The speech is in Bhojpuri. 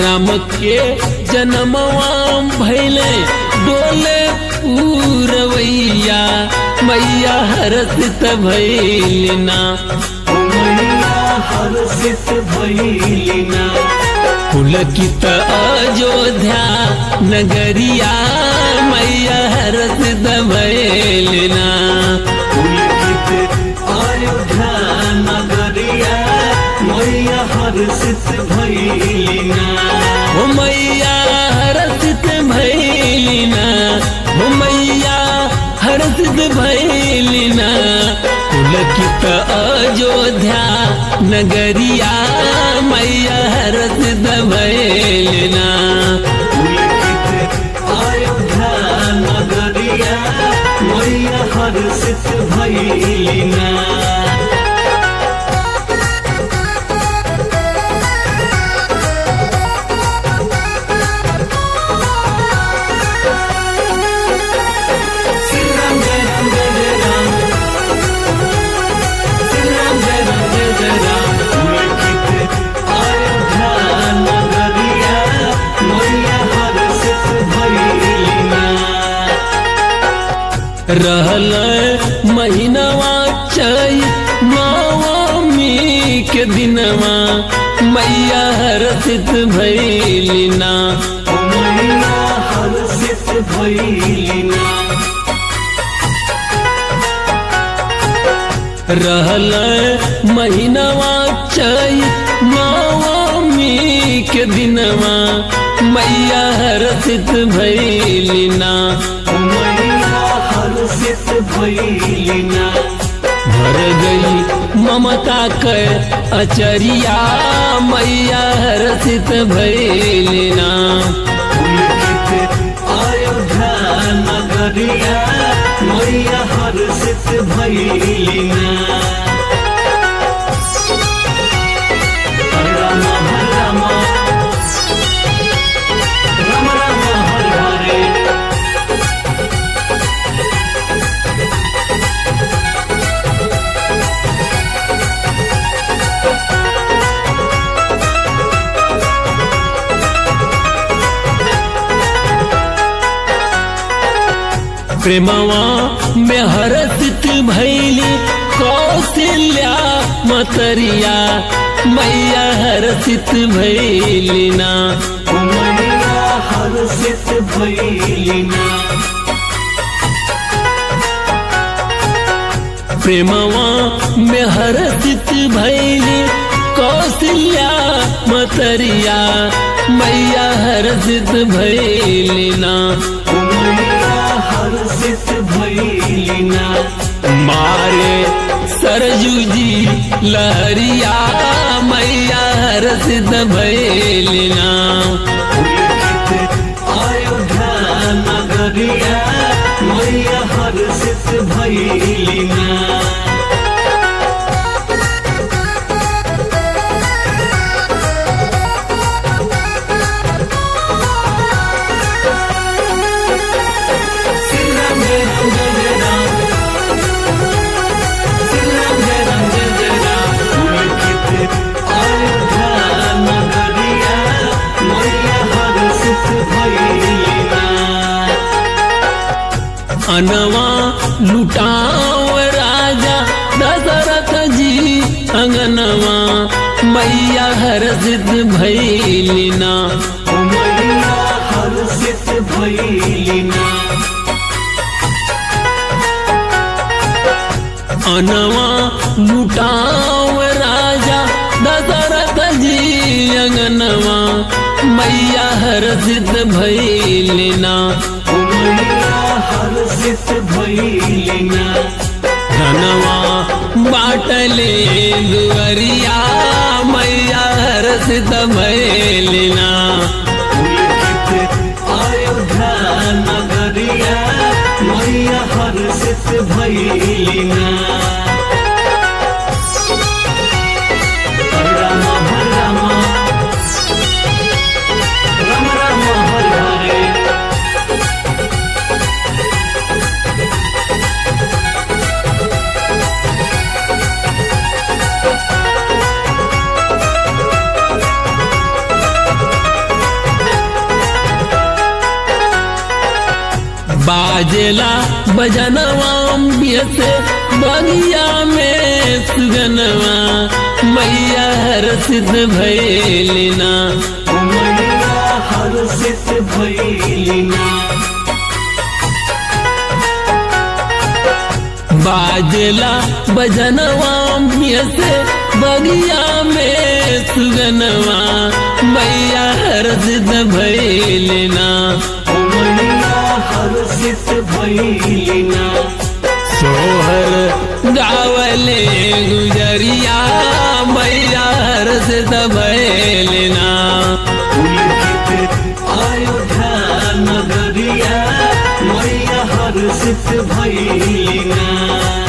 राम के जन्मवा भैले डोले पूरवैया मैया हर्षित भैलिना मैया हर्षित भैलिना पुलकित अयोध्या नगरिया मैया हर्षित भैलिना पुलकित अयोध्या नगरिया मैया हर्षित भैलिना ओ मैया हर्षित भैलिना ओ मैया हर्षित भैलिना पुलकित अयोध्या नगरिया मैया हर्षित भैलिना पुलकित अयोध्या नगरिया मैया हर्षित भैलिना रहल महीनवा चैत नवमी के दिनवा मैया हर्षित भैलिना मैया हर्षित भैलिना रहल महीनवा चैत नवमी के दिनवा मैया हर्षित भैलिना मैया हर्षित भैलिना भर गई ममता के अचरिया मैया हर्षित भैलिना पुलकित अयोध्या नगरिया मैया हर्षित भैलिना राम राम राम राम हरे हरे प्रेमवा में हर्षित भैली कौशल्या मतरिया मैया हर्षित भैलिना मैया हर्षित भैलिना प्रेमवा में हर्षित भैली कौशल्या मतरिया मैया हर्षित भैलिना मैया हर्षित भैलिना मारे सरजू जी लहरिया मैया हर्षित भैलिना पुलकित अयोध्या नगरिया मैया हर्षित भैलिना अनवा लुटाव राजा दशरथ जी अंगनवा मैया हर्षित भैलिना मैया हर्षित भैलिना अनवा लुटाव राजा दशरथ जी अंगनवा मैया हर्षित भैलिना मैया हर्षित भैलिना धनवा बाटले दुअरिया मैया हर्षित भैलिना पुलकित अयोध्या नगरिया मैया हर्षित भैलिना राम राम राम राम हरे हरे बाजेला बजनवा से बगिया में सुगनवा मैया हर्षित भैलिना ओ मैया हर्षित भैलिना बाजेला बजनवा से बगिया में सुगनवा मैया हर्षित भैलिना ओ मैया हर्षित भैलिना सोहर गावले गुजरिया मैया हर्षित भैलिना पुलकित अयोध्या नगरिया मैया हर्षित भैलिना